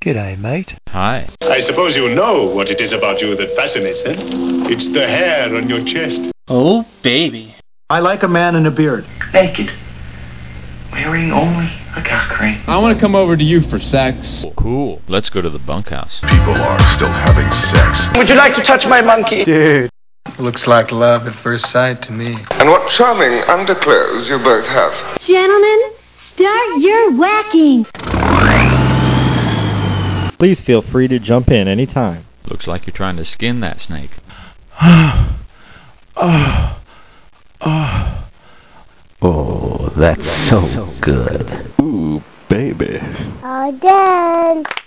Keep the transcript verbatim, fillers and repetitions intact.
G'day, mate. Hi. I suppose you know what it is about you that fascinates them. It's the hair on your chest. Oh, baby. I like a man in a beard. Naked. Wearing only a cock ring. I want to come over to you for sex. Cool. Let's go to the bunkhouse. People are still having sex. Would you like to touch my monkey? Dude. Looks like love at first sight to me. And what charming underclothes you both have. Gentlemen, start your whacking. Please feel free to jump in anytime. Looks like you're trying to skin that snake. Oh, oh, oh. Oh, that's so good. Ooh, baby. All done.